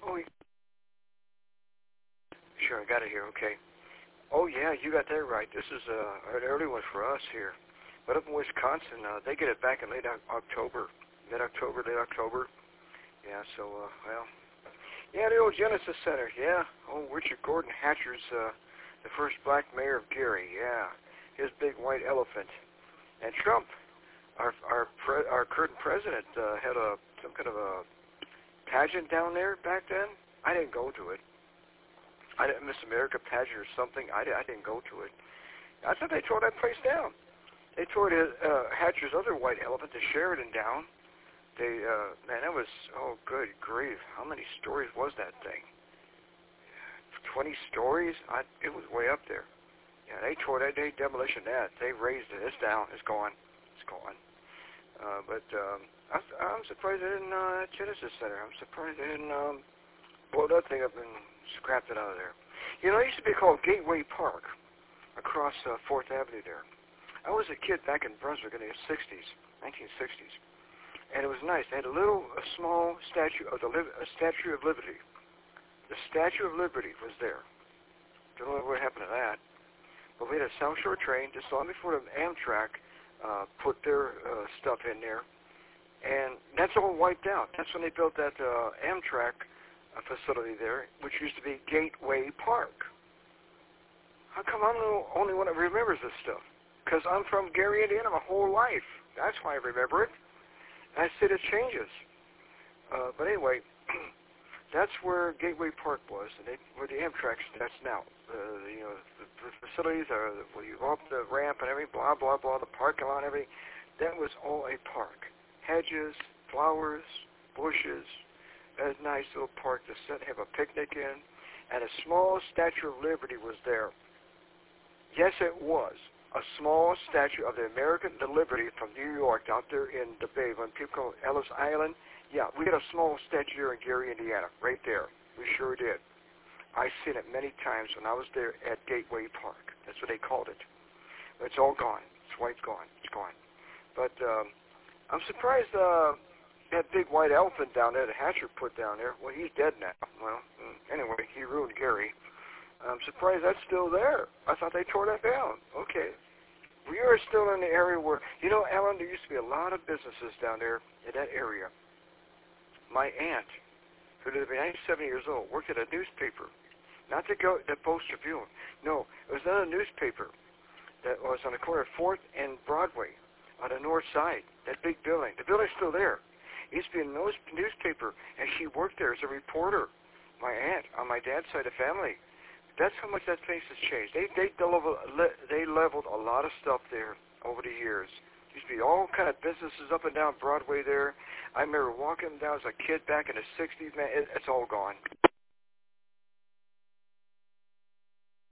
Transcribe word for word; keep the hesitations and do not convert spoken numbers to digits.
Oh, sure, I got it here. Okay. Oh, yeah, you got that right. This is uh, an early one for us here. But up in Wisconsin, uh, they get it back in late October, mid-October, late October. Yeah, so, uh, well, yeah, the old Genesis Center, yeah. Oh, Richard Gordon Hatcher's uh, the first black mayor of Gary, yeah. His big white elephant. And Trump, our our pre- our current president, uh, had a some kind of a pageant down there back then. I didn't go to it. I didn't Miss America pageant or something. I, I didn't go to it. I thought they tore that place down. They tore his, uh, Hatcher's other white elephant, the Sheridan, down. They, uh, man, that was, oh, good grief. How many stories was that thing? twenty stories? I, it was way up there. Yeah, they tore that, they demolition that. They raised it. It's down. It's gone. It's gone. Uh, but um, I, I'm surprised they didn't, uh, Genesis Center. I'm surprised they didn't um, blow that thing up and scrap it out of there. You know, it used to be called Gateway Park across uh, fourth Avenue there. I was a kid back in Brunswick in the sixties, nineteen sixties, and it was nice. They had a little, a small statue of the a Statue of Liberty. The Statue of Liberty was there. Don't know what happened to that. But we had a South Shore train just long before the Amtrak uh, put their uh, stuff in there, and that's all wiped out. That's when they built that uh, Amtrak uh, facility there, which used to be Gateway Park. How come I'm the only one that remembers this stuff? Because I'm from Gary, Indiana, my whole life. That's why I remember it. And I said it changes. Uh, but anyway, that's where Gateway Park was, and they, where the Amtrak that's now. Uh, you know, the, the facilities are where you go up the ramp and everything, blah blah blah, the parking lot, and everything. That was all a park. Hedges, flowers, bushes, a nice little park to sit, have a picnic in, and a small Statue of Liberty was there. Yes, it was. A small statue of the American the Liberty from New York out there in the Bay, when people call it Ellis Island. Yeah, we had a small statue here in Gary, Indiana, right there. We sure did. I've seen it many times when I was there at Gateway Park. That's what they called it. But it's all gone. It's white gone. It's gone. But um, I'm surprised uh, that big white elephant down there that Hatcher put down there, well, he's dead now. Well, anyway, he ruined Gary. I'm surprised that's still there. I thought they tore that down. Okay. We are still in the area where, you know, Alan, there used to be a lot of businesses down there in that area. My aunt, who lived to be ninety-seven years old, worked at a newspaper. Not the, go, the Post Tribune. No, it was not a newspaper that was on the corner of fourth and Broadway on the north side, that big building. The building's still there. It used to be a news, newspaper, and she worked there as a reporter. My aunt, on my dad's side of the family. That's how much that place has changed. They they leveled, they leveled a lot of stuff there over the years. Used to be all kind of businesses up and down Broadway there. I remember walking down as a kid back in the sixties, man. It, it's all gone.